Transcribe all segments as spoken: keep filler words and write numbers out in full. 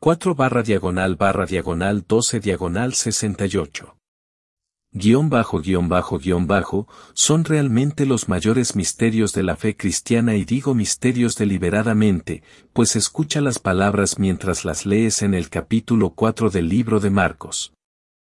cuatro barra diagonal barra diagonal doce diagonal sesenta y ocho. Guión bajo guión bajo guión bajo, son realmente los mayores misterios de la fe cristiana, y digo misterios deliberadamente, pues escucha las palabras mientras las lees en el capítulo cuatro del libro de Marcos.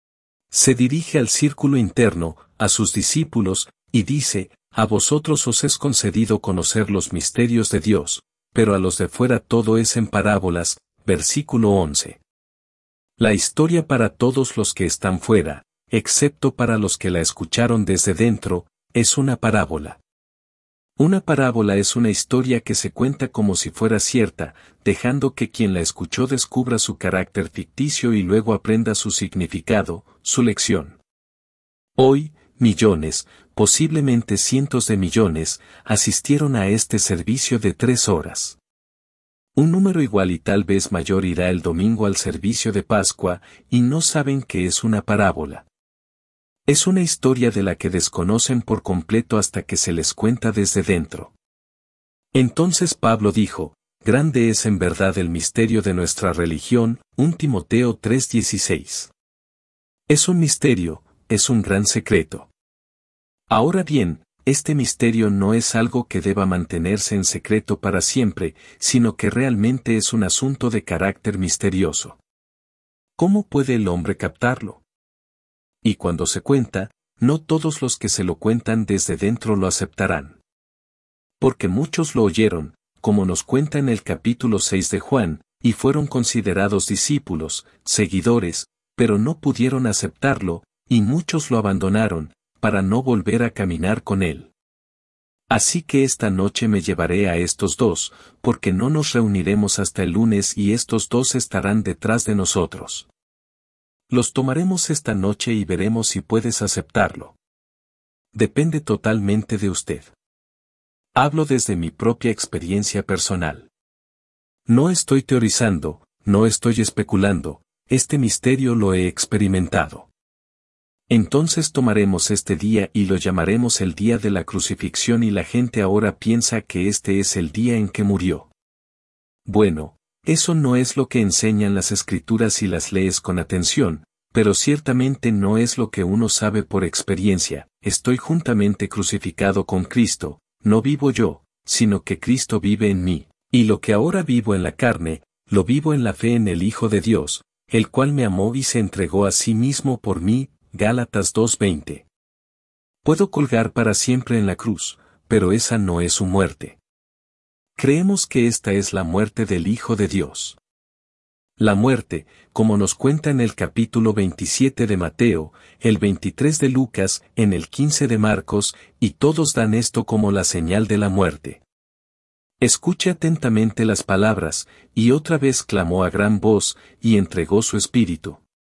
Se dirige al círculo interno, a sus discípulos, y dice: a vosotros os es concedido conocer los misterios de Dios, pero a los de fuera todo es en parábolas. Versículo once. La historia para todos los que están fuera, excepto para los que la escucharon desde dentro, es una parábola. Una parábola es una historia que se cuenta como si fuera cierta, dejando que quien la escuchó descubra su carácter ficticio y luego aprenda su significado, su lección. Hoy, millones, posiblemente cientos de millones, asistieron a este servicio de tres horas. Un número igual y tal vez mayor irá el domingo al servicio de Pascua, y no saben que es una parábola. Es una historia de la que desconocen por completo hasta que se les cuenta desde dentro. Entonces Pablo dijo: grande es en verdad el misterio de nuestra religión, Primera Timoteo tres dieciséis. Es un misterio, es un gran secreto. Ahora bien, este misterio no es algo que deba mantenerse en secreto para siempre, sino que realmente es un asunto de carácter misterioso. ¿Cómo puede el hombre captarlo? Y cuando se cuenta, no todos los que se lo cuentan desde dentro lo aceptarán. Porque muchos lo oyeron, como nos cuenta en el capítulo seis de Juan, y fueron considerados discípulos, seguidores, pero no pudieron aceptarlo, y muchos lo abandonaron, para no volver a caminar con él. Así que esta noche me llevaré a estos dos, porque no nos reuniremos hasta el lunes y estos dos estarán detrás de nosotros. Los tomaremos esta noche y veremos si puedes aceptarlo. Depende totalmente de usted. Hablo desde mi propia experiencia personal. No estoy teorizando, no estoy especulando, este misterio lo he experimentado. Entonces tomaremos este día y lo llamaremos el día de la crucifixión, y la gente ahora piensa que este es el día en que murió. Bueno, eso no es lo que enseñan las escrituras si las lees con atención, pero ciertamente no es lo que uno sabe por experiencia. Estoy juntamente crucificado con Cristo, no vivo yo, sino que Cristo vive en mí, y lo que ahora vivo en la carne, lo vivo en la fe en el Hijo de Dios, el cual me amó y se entregó a sí mismo por mí. Gálatas dos veinte. Puedo colgar para siempre en la cruz, pero esa no es su muerte. Creemos que esta es la muerte del Hijo de Dios. La muerte, como nos cuenta en el capítulo veintisiete de Mateo, el veintitrés de Lucas, en el quince de Marcos, y todos dan esto como la señal de la muerte. Escuche atentamente las palabras, y otra vez clamó a gran voz, y entregó su espíritu.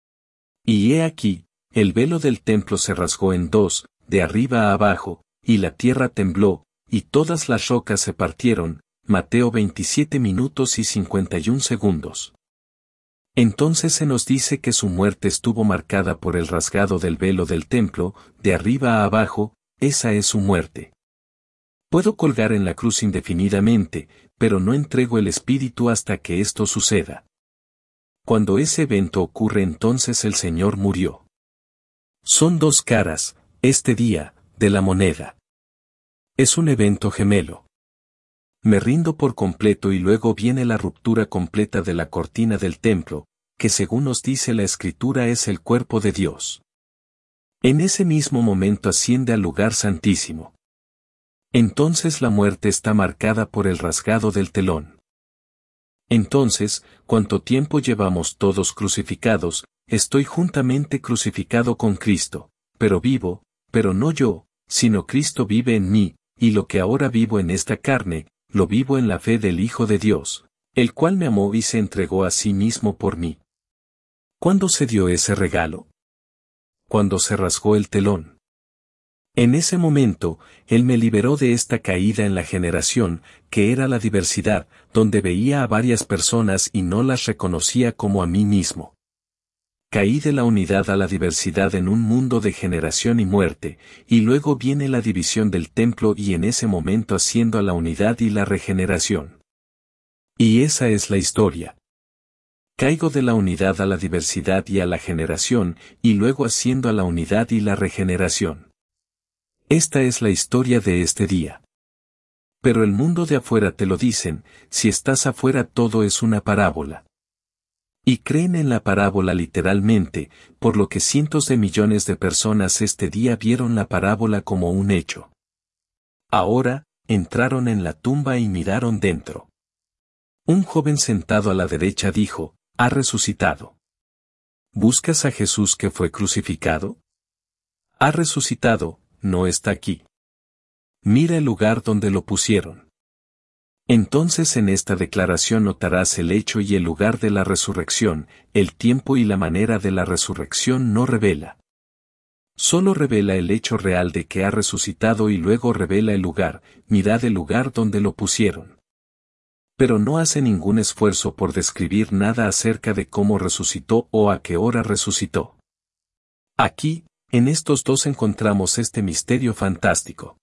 Y he aquí, el velo del templo se rasgó en dos, de arriba a abajo, y la tierra tembló, y todas las rocas se partieron. Mateo veintisiete minutos y cincuenta y un segundos. Entonces se nos dice que su muerte estuvo marcada por el rasgado del velo del templo, de arriba a abajo. Esa es su muerte. Puedo colgar en la cruz indefinidamente, pero no entrego el espíritu hasta que esto suceda. Cuando ese evento ocurre, entonces el Señor murió. Son dos caras, este día, de la moneda. Es un evento gemelo. Me rindo por completo y luego viene la ruptura completa de la cortina del templo, que según nos dice la Escritura es el cuerpo de Dios. En ese mismo momento asciende al lugar santísimo. Entonces la muerte está marcada por el rasgado del telón. Entonces, ¿cuánto tiempo llevamos todos crucificados? Estoy juntamente crucificado con Cristo, pero vivo, pero no yo, sino Cristo vive en mí, y lo que ahora vivo en esta carne, lo vivo en la fe del Hijo de Dios, el cual me amó y se entregó a sí mismo por mí. ¿Cuándo se dio ese regalo? Cuando se rasgó el telón. En ese momento, Él me liberó de esta caída en la generación, que era la diversidad, donde veía a varias personas y no las reconocía como a mí mismo. Caí de la unidad a la diversidad en un mundo de generación y muerte, y luego viene la división del templo y en ese momento asciendo a la unidad y la regeneración. Y esa es la historia. Caigo de la unidad a la diversidad y a la generación, y luego asciendo a la unidad y la regeneración. Esta es la historia de este día. Pero el mundo de afuera te lo dicen, si estás afuera todo es una parábola. Y creen en la parábola literalmente, por lo que cientos de millones de personas este día vieron la parábola como un hecho. Ahora, entraron en la tumba y miraron dentro. Un joven sentado a la derecha dijo, ha resucitado. ¿Buscas a Jesús que fue crucificado? Ha resucitado, no está aquí. Mira el lugar donde lo pusieron. Entonces en esta declaración notarás el hecho y el lugar de la resurrección, el tiempo y la manera de la resurrección no revela. Solo revela el hecho real de que ha resucitado y luego revela el lugar, mirad el lugar donde lo pusieron. Pero no hace ningún esfuerzo por describir nada acerca de cómo resucitó o a qué hora resucitó. Aquí, en estos dos encontramos este misterio fantástico.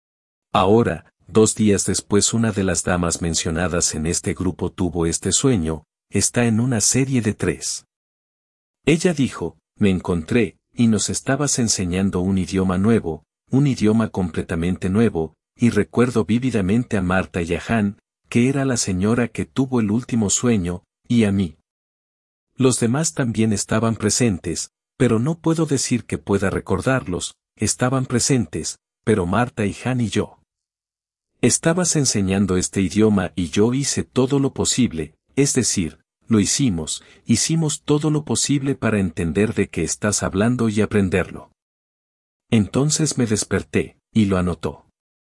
Ahora, dos días después una de las damas mencionadas en este grupo tuvo este sueño, está en una serie de tres. Ella dijo, me encontré, y nos estabas enseñando un idioma nuevo, un idioma completamente nuevo, y recuerdo vívidamente a Marta y a Han, que era la señora que tuvo el último sueño, y a mí. Los demás también estaban presentes, pero no puedo decir que pueda recordarlos, estaban presentes, pero Marta y Han y yo. Estabas enseñando este idioma y yo hice todo lo posible, es decir, lo hicimos, hicimos todo lo posible para entender de qué estás hablando y aprenderlo. Entonces me desperté, y lo anotó.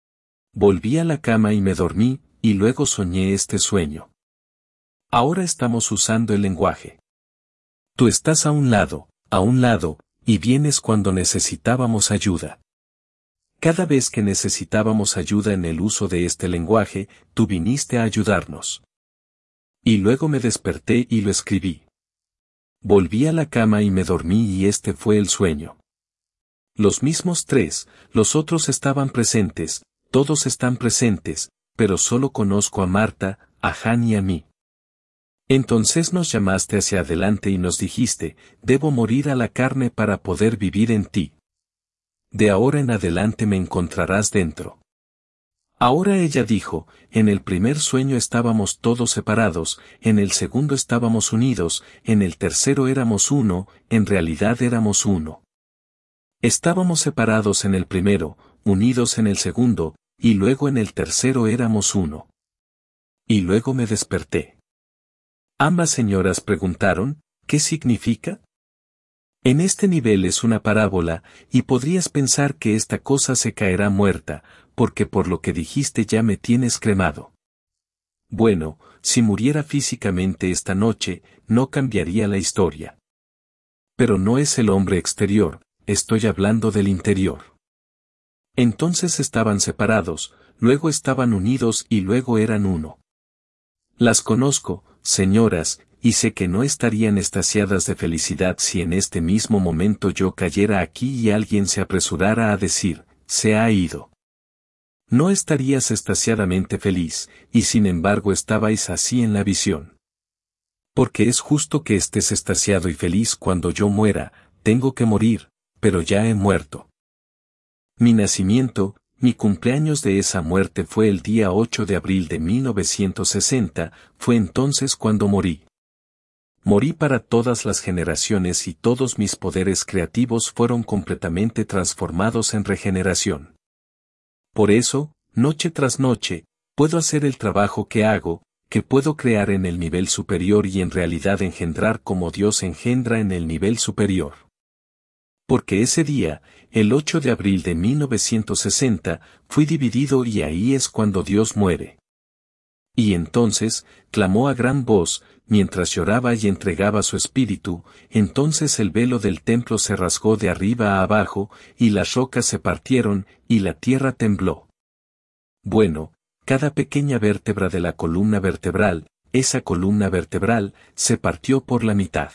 Volví a la cama y me dormí, y luego soñé este sueño. Ahora estamos usando el lenguaje. Tú estás a un lado, a un lado, y vienes cuando necesitábamos ayuda. Cada vez que necesitábamos ayuda en el uso de este lenguaje, tú viniste a ayudarnos. Y luego me desperté y lo escribí. Volví a la cama y me dormí y este fue el sueño. Los mismos tres, los otros estaban presentes, todos están presentes, pero solo conozco a Marta, a Han y a mí. Entonces nos llamaste hacia adelante y nos dijiste, debo morir a la carne para poder vivir en ti. De ahora en adelante me encontrarás dentro. Ahora ella dijo, en el primer sueño estábamos todos separados, en el segundo estábamos unidos, en el tercero éramos uno, en realidad éramos uno. Estábamos separados en el primero, unidos en el segundo, y luego en el tercero éramos uno. Y luego me desperté. Ambas señoras preguntaron, ¿qué significa? En este nivel es una parábola, y podrías pensar que esta cosa se caerá muerta, porque por lo que dijiste ya me tienes cremado. Bueno, si muriera físicamente esta noche, no cambiaría la historia. Pero no es el hombre exterior, estoy hablando del interior. Entonces estaban separados, luego estaban unidos y luego eran uno. Las conozco, señoras, y sé que no estarían extasiadas de felicidad si en este mismo momento yo cayera aquí y alguien se apresurara a decir, se ha ido. No estarías extasiadamente feliz, y sin embargo estabais así en la visión. Porque es justo que estés extasiado y feliz cuando yo muera, tengo que morir, pero ya he muerto. Mi nacimiento, mi cumpleaños de esa muerte fue el día ocho de abril de mil novecientos sesenta, fue entonces cuando morí. Morí para todas las generaciones y todos mis poderes creativos fueron completamente transformados en regeneración. Por eso, noche tras noche, puedo hacer el trabajo que hago, que puedo crear en el nivel superior y en realidad engendrar como Dios engendra en el nivel superior. Porque ese día, el ocho de abril de mil novecientos sesenta, fui dividido y ahí es cuando Dios muere. Y entonces, clamó a gran voz, mientras lloraba y entregaba su espíritu, entonces el velo del templo se rasgó de arriba a abajo, y las rocas se partieron, y la tierra tembló. Bueno, cada pequeña vértebra de la columna vertebral, esa columna vertebral, se partió por la mitad.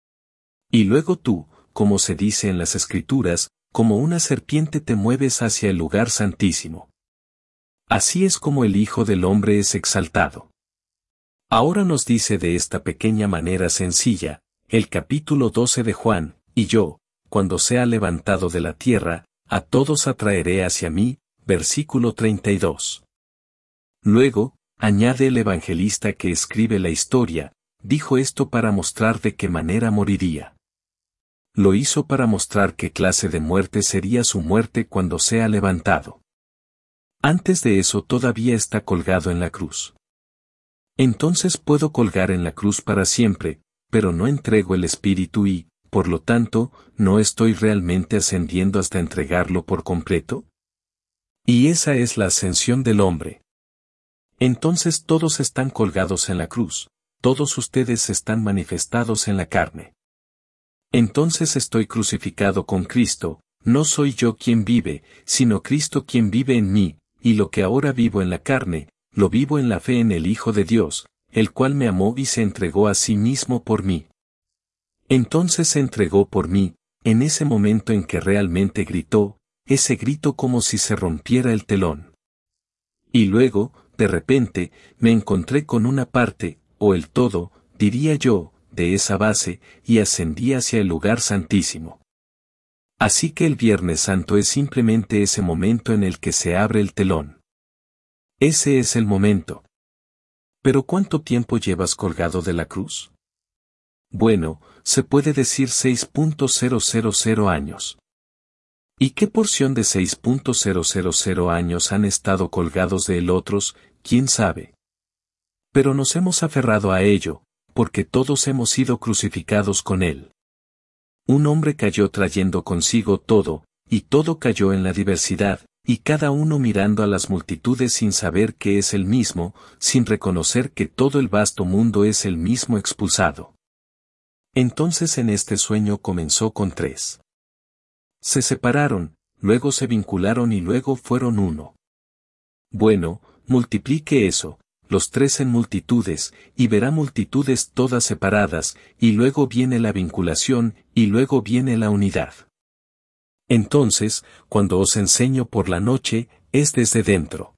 Y luego tú, como se dice en las Escrituras, como una serpiente te mueves hacia el lugar santísimo. Así es como el Hijo del Hombre es exaltado. Ahora nos dice de esta pequeña manera sencilla, el capítulo doce de Juan, y yo, cuando sea levantado de la tierra, a todos atraeré hacia mí, versículo treinta y dos. Luego, añade el evangelista que escribe la historia, dijo esto para mostrar de qué manera moriría. Lo hizo para mostrar qué clase de muerte sería su muerte cuando sea levantado. Antes de eso todavía está colgado en la cruz. Entonces puedo colgar en la cruz para siempre, pero no entrego el Espíritu y, por lo tanto, ¿no estoy realmente ascendiendo hasta entregarlo por completo? Y esa es la ascensión del hombre. Entonces todos están colgados en la cruz, todos ustedes están manifestados en la carne. Entonces estoy crucificado con Cristo, no soy yo quien vive, sino Cristo quien vive en mí, y lo que ahora vivo en la carne, lo vivo en la fe en el Hijo de Dios, el cual me amó y se entregó a sí mismo por mí. Entonces se entregó por mí, en ese momento en que realmente gritó, ese grito como si se rompiera el telón. Y luego, de repente, me encontré con una parte, o el todo, diría yo, de esa base, y ascendí hacia el lugar santísimo. Así que el Viernes Santo es simplemente ese momento en el que se abre el telón. Ese es el momento. ¿Pero cuánto tiempo llevas colgado de la cruz? Bueno, se puede decir seis mil años. ¿Y qué porción de seis mil años han estado colgados de él otros, quién sabe? Pero nos hemos aferrado a ello, porque todos hemos sido crucificados con él. Un hombre cayó trayendo consigo todo, y todo cayó en la diversidad, y cada uno mirando a las multitudes sin saber que es el mismo, sin reconocer que todo el vasto mundo es el mismo expulsado. Entonces en este sueño comenzó con tres. Se separaron, luego se vincularon y luego fueron uno. Bueno, multiplique eso, los tres en multitudes, y verá multitudes todas separadas, y luego viene la vinculación, y luego viene la unidad. Entonces, cuando os enseño por la noche, es desde dentro.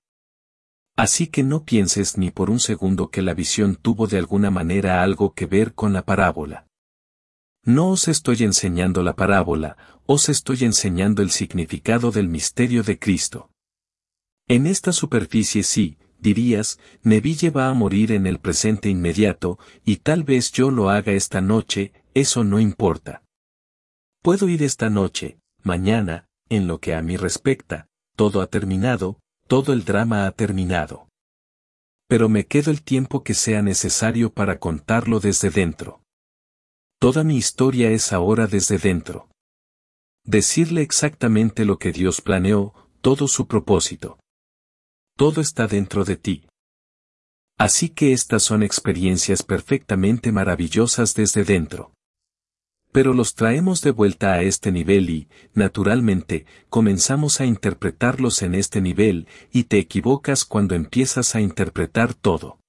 Así que no pienses ni por un segundo que la visión tuvo de alguna manera algo que ver con la parábola. No os estoy enseñando la parábola, os estoy enseñando el significado del misterio de Cristo. En esta superficie sí, dirías, Neville va a morir en el presente inmediato, y tal vez yo lo haga esta noche, eso no importa. Puedo ir esta noche, mañana, en lo que a mí respecta, todo ha terminado, todo el drama ha terminado. Pero me quedo el tiempo que sea necesario para contarlo desde dentro. Toda mi historia es ahora desde dentro. Decirle exactamente lo que Dios planeó, todo su propósito. Todo está dentro de ti. Así que estas son experiencias perfectamente maravillosas desde dentro. Pero los traemos de vuelta a este nivel y, naturalmente, comenzamos a interpretarlos en este nivel, y te equivocas cuando empiezas a interpretar todo.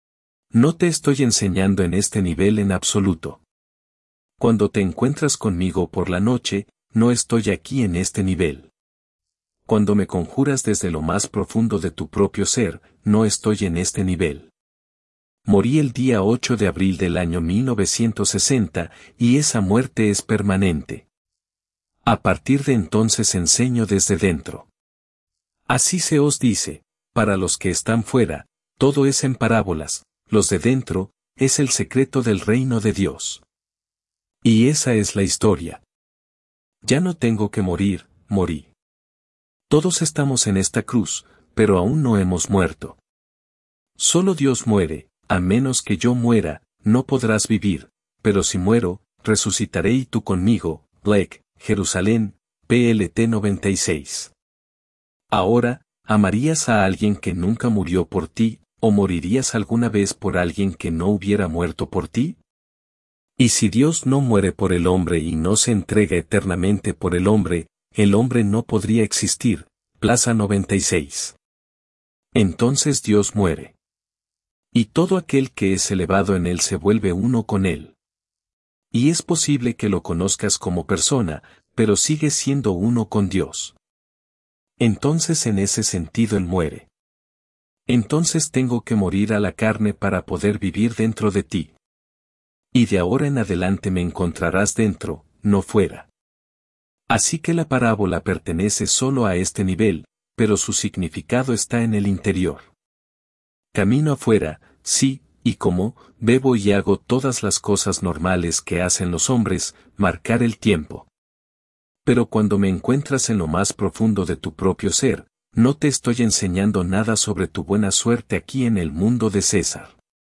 No te estoy enseñando en este nivel en absoluto. Cuando te encuentras conmigo por la noche, no estoy aquí en este nivel. Cuando me conjuras desde lo más profundo de tu propio ser, no estoy en este nivel. Morí el día ocho de abril del año mil novecientos sesenta, y esa muerte es permanente. A partir de entonces enseño desde dentro. Así se os dice, para los que están fuera, todo es en parábolas, los de dentro, es el secreto del reino de Dios. Y esa es la historia. Ya no tengo que morir, morí. Todos estamos en esta cruz, pero aún no hemos muerto. Solo Dios muere, a menos que yo muera, no podrás vivir, pero si muero, resucitaré y tú conmigo, Blake, Jerusalén, P L T noventa y seis. Ahora, ¿amarías a alguien que nunca murió por ti, o morirías alguna vez por alguien que no hubiera muerto por ti? Y si Dios no muere por el hombre y no se entrega eternamente por el hombre, el hombre no podría existir, Plaza noventa y seis. Entonces Dios muere. Y todo aquel que es elevado en él se vuelve uno con él. Y es posible que lo conozcas como persona, pero sigue siendo uno con Dios. Entonces en ese sentido él muere. Entonces tengo que morir a la carne para poder vivir dentro de ti. Y de ahora en adelante me encontrarás dentro, no fuera. Así que la parábola pertenece solo a este nivel, pero su significado está en el interior. Camino afuera, sí, y como, bebo y hago todas las cosas normales que hacen los hombres, marcar el tiempo. Pero cuando me encuentras en lo más profundo de tu propio ser, no te estoy enseñando nada sobre tu buena suerte aquí en el mundo de César.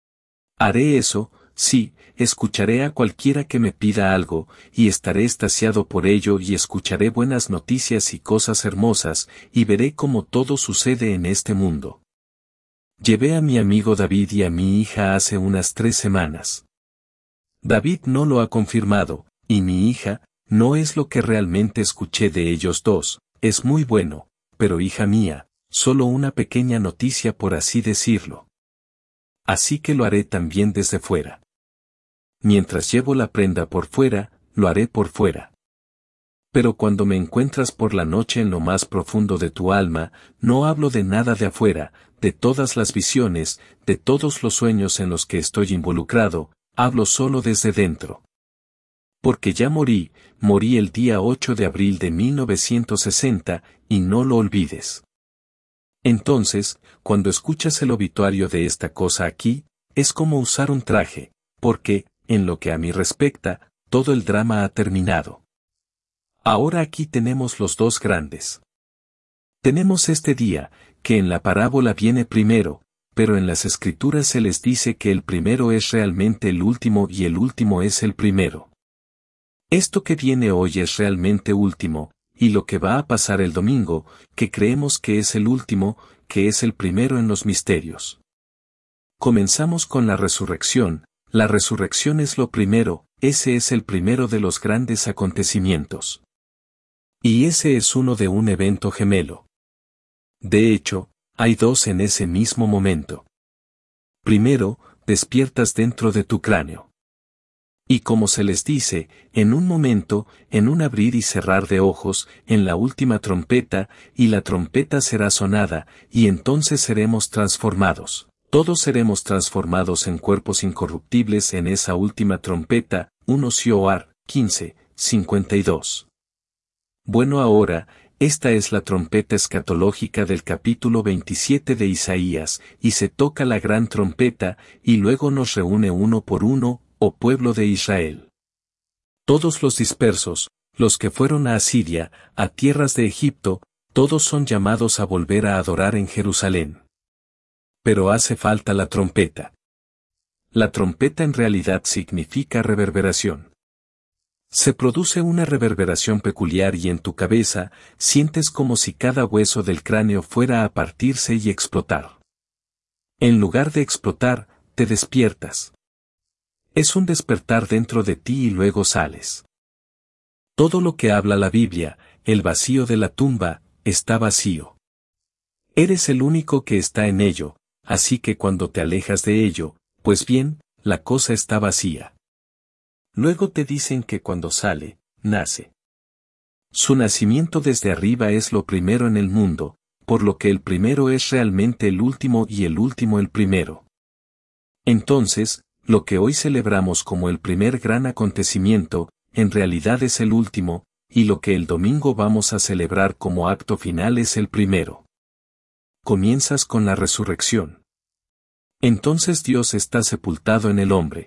Haré eso, sí, escucharé a cualquiera que me pida algo, y estaré extasiado por ello y escucharé buenas noticias y cosas hermosas, y veré cómo todo sucede en este mundo. Llevé a mi amigo David y a mi hija hace unas tres semanas. David no lo ha confirmado, y mi hija, no es lo que realmente escuché de ellos dos, es muy bueno, pero hija mía, solo una pequeña noticia por así decirlo. Así que lo haré también desde fuera. Mientras llevo la prenda por fuera, lo haré por fuera. Pero cuando me encuentras por la noche en lo más profundo de tu alma, no hablo de nada de afuera, de todas las visiones, de todos los sueños en los que estoy involucrado, hablo solo desde dentro. Porque ya morí, morí el día ocho de abril de mil novecientos sesenta, y no lo olvides. Entonces, cuando escuchas el obituario de esta cosa aquí, es como usar un traje, porque, en lo que a mí respecta, todo el drama ha terminado. Ahora aquí tenemos los dos grandes. Tenemos este día, que en la parábola viene primero, pero en las escrituras se les dice que el primero es realmente el último y el último es el primero. Esto que viene hoy es realmente último, y lo que va a pasar el domingo, que creemos que es el último, que es el primero en los misterios. Comenzamos con la resurrección, la resurrección es lo primero, ese es el primero de los grandes acontecimientos. Y ese es uno de un evento gemelo. De hecho, hay dos en ese mismo momento. Primero, despiertas dentro de tu cráneo. Y como se les dice, en un momento, en un abrir y cerrar de ojos, en la última trompeta, y la trompeta será sonada, y entonces seremos transformados. Todos seremos transformados en cuerpos incorruptibles en esa última trompeta, uno Sioar, quince, cincuenta y dos. Bueno ahora, esta es la trompeta escatológica del capítulo veintisiete de Isaías, y se toca la gran trompeta, y luego nos reúne uno por uno, oh pueblo de Israel. Todos los dispersos, los que fueron a Asiria, a tierras de Egipto, todos son llamados a volver a adorar en Jerusalén. Pero hace falta la trompeta. La trompeta en realidad significa reverberación. Se produce una reverberación peculiar y en tu cabeza, sientes como si cada hueso del cráneo fuera a partirse y explotar. En lugar de explotar, te despiertas. Es un despertar dentro de ti y luego sales. Todo lo que habla la Biblia, el vacío de la tumba, está vacío. Eres el único que está en ello, así que cuando te alejas de ello, pues bien, la cosa está vacía. Luego te dicen que cuando sale, nace. Su nacimiento desde arriba es lo primero en el mundo, por lo que el primero es realmente el último y el último el primero. Entonces, lo que hoy celebramos como el primer gran acontecimiento, en realidad es el último, y lo que el domingo vamos a celebrar como acto final es el primero. Comienzas con la resurrección. Entonces Dios está sepultado en el hombre.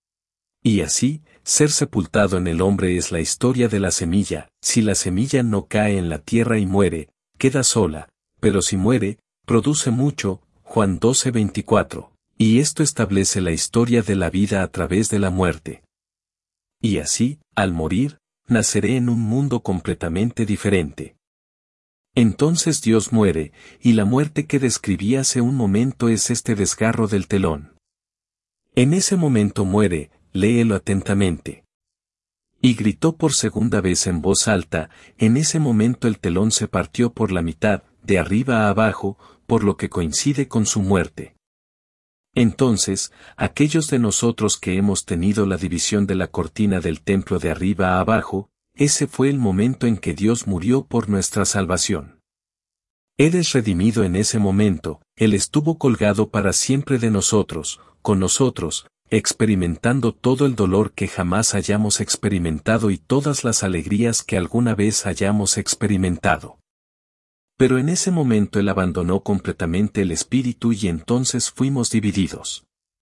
Y así, ser sepultado en el hombre es la historia de la semilla, si la semilla no cae en la tierra y muere, queda sola, pero si muere, produce mucho, Juan doce veinticuatro, y esto establece la historia de la vida a través de la muerte. Y así, al morir, naceré en un mundo completamente diferente. Entonces Dios muere, y la muerte que describí hace un momento es este desgarro del telón. En ese momento muere, léelo atentamente. Y gritó por segunda vez en voz alta, en ese momento el telón se partió por la mitad, de arriba a abajo, por lo que coincide con su muerte. Entonces, aquellos de nosotros que hemos tenido la división de la cortina del templo de arriba a abajo, ese fue el momento en que Dios murió por nuestra salvación. Eres redimido en ese momento, Él estuvo colgado para siempre de nosotros, con nosotros, experimentando todo el dolor que jamás hayamos experimentado y todas las alegrías que alguna vez hayamos experimentado. Pero en ese momento Él abandonó completamente el espíritu y entonces fuimos divididos.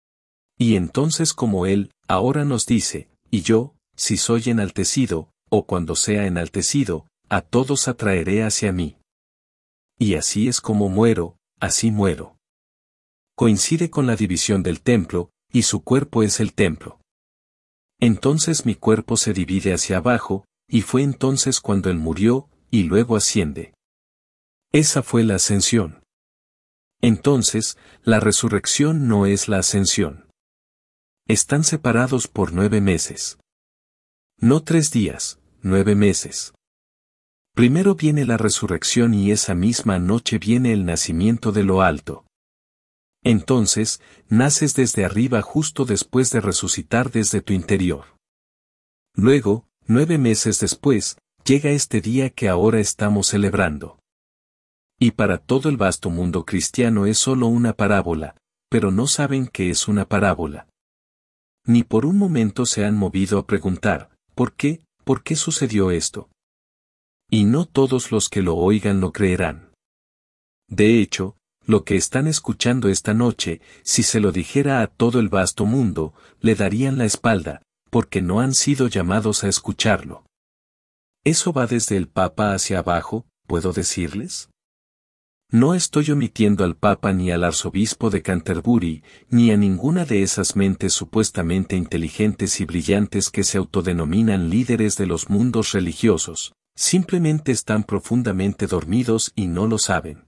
Y entonces como Él, ahora nos dice, y yo, si soy enaltecido, o cuando sea enaltecido, a todos atraeré hacia mí. Y así es como muero, así muero. Coincide con la división del templo, y su cuerpo es el templo. Entonces mi cuerpo se divide hacia abajo, y fue entonces cuando Él murió, y luego asciende. Esa fue la ascensión. Entonces, la resurrección no es la ascensión. Están separados por nueve meses. No tres días, nueve meses. Primero viene la resurrección y esa misma noche viene el nacimiento de lo alto. Entonces, naces desde arriba justo después de resucitar desde tu interior. Luego, nueve meses después, llega este día que ahora estamos celebrando. Y para todo el vasto mundo cristiano es solo una parábola, pero no saben que es una parábola. Ni por un momento se han movido a preguntar, ¿por qué? ¿Por qué sucedió esto? Y no todos los que lo oigan lo creerán. De hecho, lo que están escuchando esta noche, si se lo dijera a todo el vasto mundo, le darían la espalda, porque no han sido llamados a escucharlo. ¿Eso va desde el Papa hacia abajo, puedo decirles? No estoy omitiendo al Papa ni al arzobispo de Canterbury, ni a ninguna de esas mentes supuestamente inteligentes y brillantes que se autodenominan líderes de los mundos religiosos, simplemente están profundamente dormidos y no lo saben.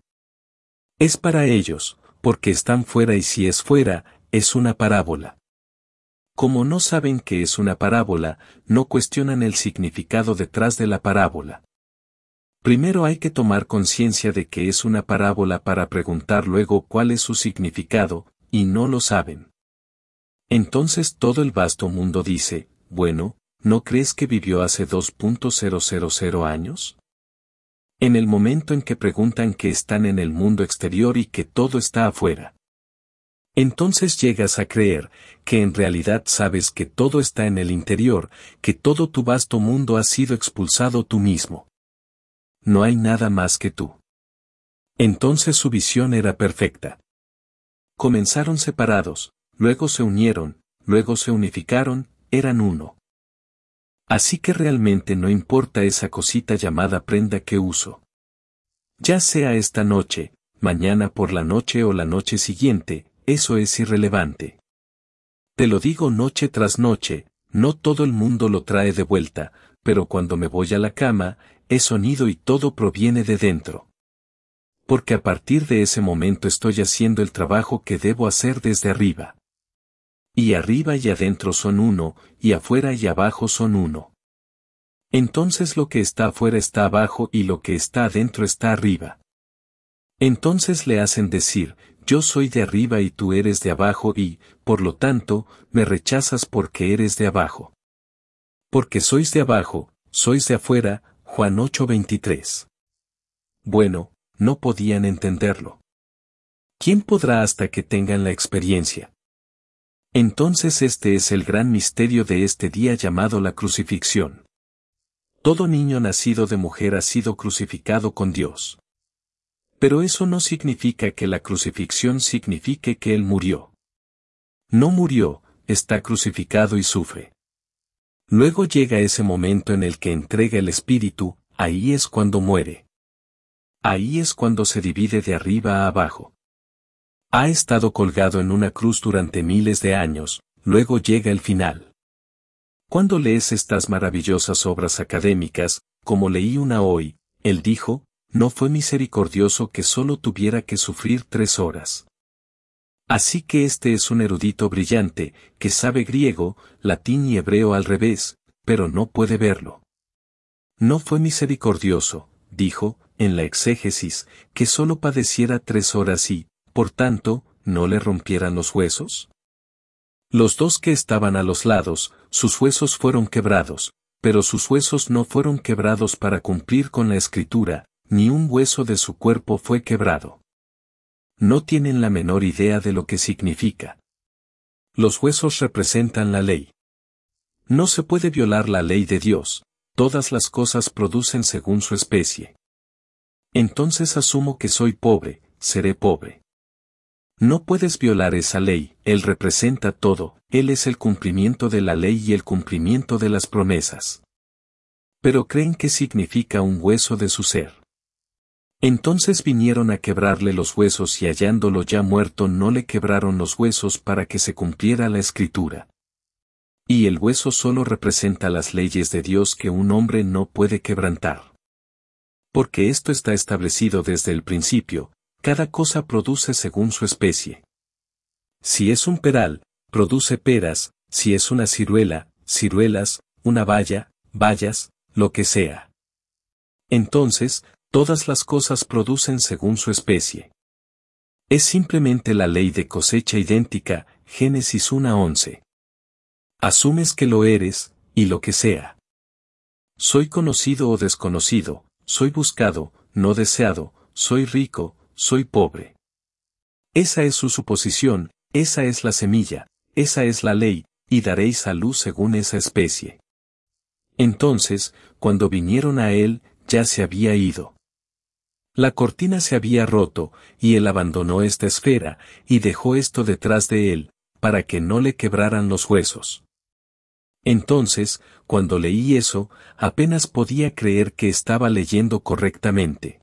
Es para ellos, porque están fuera y si es fuera, es una parábola. Como no saben que es una parábola, no cuestionan el significado detrás de la parábola. Primero hay que tomar conciencia de que es una parábola para preguntar luego cuál es su significado, y no lo saben. Entonces todo el vasto mundo dice, bueno, ¿no crees que vivió hace dos mil años? En el momento en que preguntan que están en el mundo exterior y que todo está afuera. Entonces llegas a creer que en realidad sabes que todo está en el interior, que todo tu vasto mundo ha sido expulsado tú mismo. No hay nada más que tú. Entonces su visión era perfecta. Comenzaron separados, luego se unieron, luego se unificaron, eran uno. Así que realmente no importa esa cosita llamada prenda que uso. Ya sea esta noche, mañana por la noche o la noche siguiente, eso es irrelevante. Te lo digo noche tras noche, no todo el mundo lo trae de vuelta, pero cuando me voy a la cama, es sonido y todo proviene de dentro. Porque a partir de ese momento estoy haciendo el trabajo que debo hacer desde arriba. Y arriba y adentro son uno, y afuera y abajo son uno. Entonces lo que está afuera está abajo y lo que está adentro está arriba. Entonces le hacen decir, yo soy de arriba y tú eres de abajo y, por lo tanto, me rechazas porque eres de abajo. Porque sois de abajo, sois de afuera, Juan ocho veintitrés. Bueno, no podían entenderlo. ¿Quién podrá hasta que tengan la experiencia? Entonces este es el gran misterio de este día llamado la crucifixión. Todo niño nacido de mujer ha sido crucificado con Dios. Pero eso no significa que la crucifixión signifique que Él murió. No murió, está crucificado y sufre. Luego llega ese momento en el que entrega el espíritu, ahí es cuando muere. Ahí es cuando se divide de arriba a abajo. Ha estado colgado en una cruz durante miles de años, luego llega el final. Cuando lees estas maravillosas obras académicas, como leí una hoy, él dijo, no fue misericordioso que solo tuviera que sufrir tres horas. Así que este es un erudito brillante, que sabe griego, latín y hebreo al revés, pero no puede verlo. No fue misericordioso, dijo, en la exégesis, que solo padeciera tres horas y, por tanto, ¿no le rompieran los huesos? Los dos que estaban a los lados, sus huesos fueron quebrados, pero sus huesos no fueron quebrados para cumplir con la escritura, ni un hueso de su cuerpo fue quebrado. No tienen la menor idea de lo que significa. Los huesos representan la ley. No se puede violar la ley de Dios, todas las cosas producen según su especie. Entonces asumo que soy pobre, seré pobre. No puedes violar esa ley, Él representa todo, Él es el cumplimiento de la ley y el cumplimiento de las promesas. Pero creen que significa un hueso de su ser. Entonces vinieron a quebrarle los huesos y hallándolo ya muerto no le quebraron los huesos para que se cumpliera la escritura. Y el hueso solo representa las leyes de Dios que un hombre no puede quebrantar. Porque esto está establecido desde el principio, cada cosa produce según su especie. Si es un peral, produce peras, si es una ciruela, ciruelas, una baya, bayas, lo que sea. Entonces, todas las cosas producen según su especie. Es simplemente la ley de cosecha idéntica, Génesis uno once. Asumes que lo eres, y lo que sea. Soy conocido o desconocido, soy buscado, no deseado, soy rico, soy pobre. Esa es su suposición, esa es la semilla, esa es la ley, y daréis a luz según esa especie. Entonces, cuando vinieron a él, ya se había ido. La cortina se había roto, y él abandonó esta esfera, y dejó esto detrás de él, para que no le quebraran los huesos. Entonces, cuando leí eso, apenas podía creer que estaba leyendo correctamente.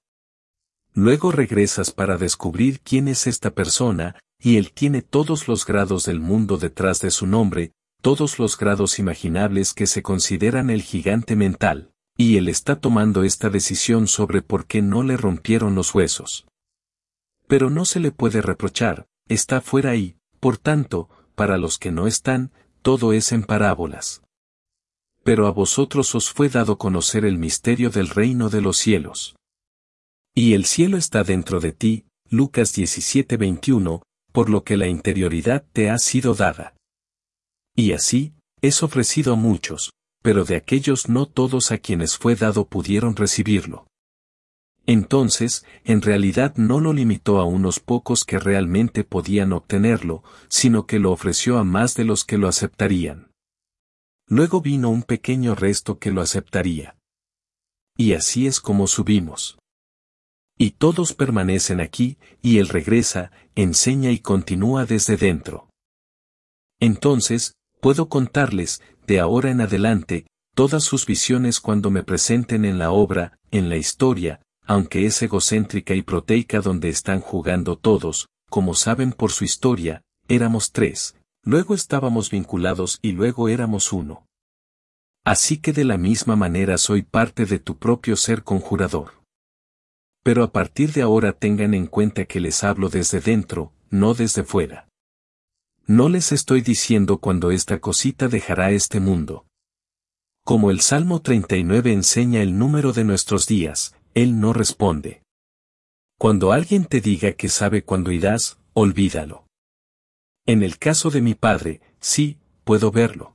Luego regresas para descubrir quién es esta persona, y él tiene todos los grados del mundo detrás de su nombre, todos los grados imaginables que se consideran el gigante mental, y él está tomando esta decisión sobre por qué no le rompieron los huesos. Pero no se le puede reprochar, está fuera y, por tanto, para los que no están, todo es en parábolas. Pero a vosotros os fue dado conocer el misterio del reino de los cielos. Y el cielo está dentro de ti, Lucas diecisiete veintiuno, por lo que la interioridad te ha sido dada. Y así, es ofrecido a muchos, pero de aquellos no todos a quienes fue dado pudieron recibirlo. Entonces, en realidad no lo limitó a unos pocos que realmente podían obtenerlo, sino que lo ofreció a más de los que lo aceptarían. Luego vino un pequeño resto que lo aceptaría. Y así es como subimos. Y todos permanecen aquí, y él regresa, enseña y continúa desde dentro. Entonces, puedo contarles, de ahora en adelante, todas sus visiones cuando me presenten en la obra, en la historia, aunque es egocéntrica y proteica donde están jugando todos, como saben por su historia, éramos tres, luego estábamos vinculados y luego éramos uno. Así que de la misma manera soy parte de tu propio ser conjurador. Pero a partir de ahora tengan en cuenta que les hablo desde dentro, no desde fuera. No les estoy diciendo cuando esta cosita dejará este mundo. Como el Salmo treinta y nueve enseña el número de nuestros días, él no responde. Cuando alguien te diga que sabe cuándo irás, olvídalo. En el caso de mi padre, sí, puedo verlo.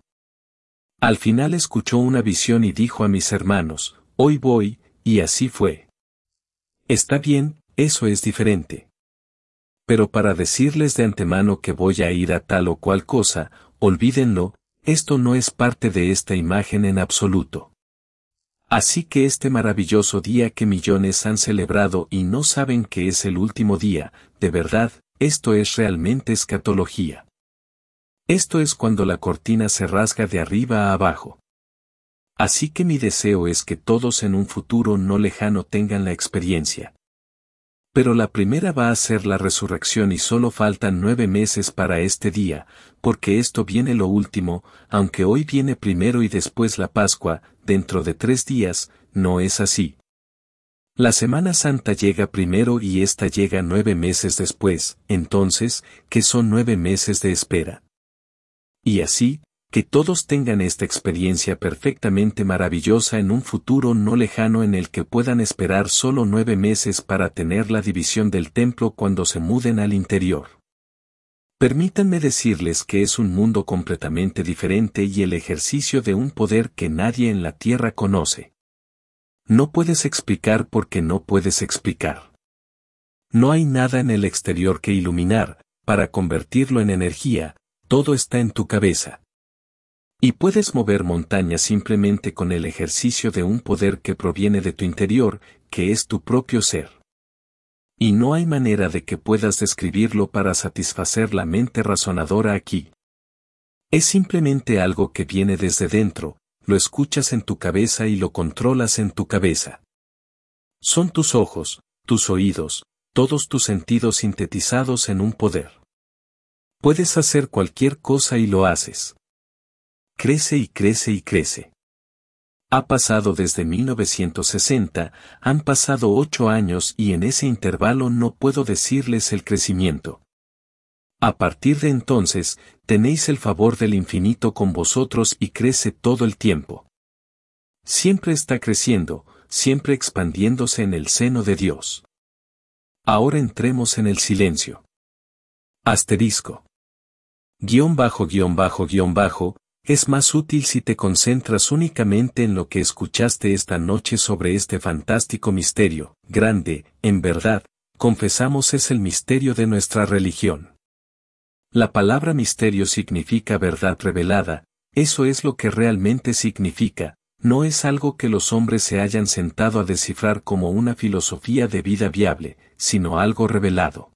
Al final escuchó una visión y dijo a mis hermanos, hoy voy, y así fue. Está bien, eso es diferente. Pero para decirles de antemano que voy a ir a tal o cual cosa, olvídenlo, esto no es parte de esta imagen en absoluto. Así que este maravilloso día que millones han celebrado y no saben que es el último día, de verdad, esto es realmente escatología. Esto es cuando la cortina se rasga de arriba a abajo. Así que mi deseo es que todos en un futuro no lejano tengan la experiencia. Pero la primera va a ser la resurrección y solo faltan nueve meses para este día, porque esto viene lo último, aunque hoy viene primero y después la Pascua, dentro de tres días, no es así. La Semana Santa llega primero y esta llega nueve meses después, entonces, ¿qué son nueve meses de espera? Y así, que todos tengan esta experiencia perfectamente maravillosa en un futuro no lejano en el que puedan esperar solo nueve meses para tener la división del templo cuando se muden al interior. Permítanme decirles que es un mundo completamente diferente y el ejercicio de un poder que nadie en la tierra conoce. No puedes explicar porque no puedes explicar. No hay nada en el exterior que iluminar, para convertirlo en energía, todo está en tu cabeza. Y puedes mover montañas simplemente con el ejercicio de un poder que proviene de tu interior, que es tu propio ser. Y no hay manera de que puedas describirlo para satisfacer la mente razonadora aquí. Es simplemente algo que viene desde dentro, lo escuchas en tu cabeza y lo controlas en tu cabeza. Son tus ojos, tus oídos, todos tus sentidos sintetizados en un poder. Puedes hacer cualquier cosa y lo haces. Crece y crece y crece. Ha pasado desde mil novecientos sesenta, han pasado ocho años y en ese intervalo no puedo decirles el crecimiento. A partir de entonces, tenéis el favor del infinito con vosotros y crece todo el tiempo. Siempre está creciendo, siempre expandiéndose en el seno de Dios. Ahora entremos en el silencio. Asterisco. Guión bajo guión bajo guión bajo, es más útil si te concentras únicamente en lo que escuchaste esta noche sobre este fantástico misterio, grande, en verdad, confesamos es el misterio de nuestra religión. La palabra misterio significa verdad revelada, eso es lo que realmente significa, no es algo que los hombres se hayan sentado a descifrar como una filosofía de vida viable, sino algo revelado.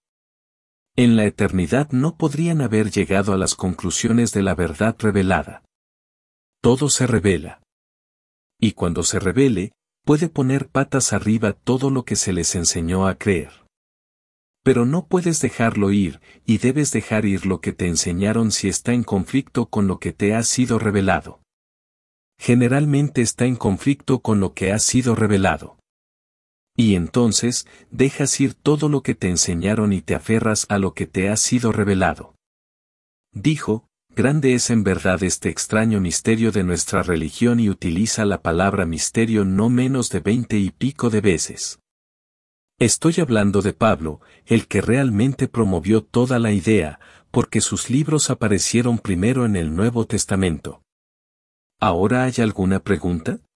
En la eternidad no podrían haber llegado a las conclusiones de la verdad revelada. Todo se revela. Y cuando se revele, puede poner patas arriba todo lo que se les enseñó a creer. Pero no puedes dejarlo ir, y debes dejar ir lo que te enseñaron si está en conflicto con lo que te ha sido revelado. Generalmente está en conflicto con lo que ha sido revelado. Y entonces, dejas ir todo lo que te enseñaron y te aferras a lo que te ha sido revelado. Dijo, grande es en verdad este extraño misterio de nuestra religión y utiliza la palabra misterio no menos de veinte y pico de veces. Estoy hablando de Pablo, el que realmente promovió toda la idea, porque sus libros aparecieron primero en el Nuevo Testamento. ¿Ahora hay alguna pregunta?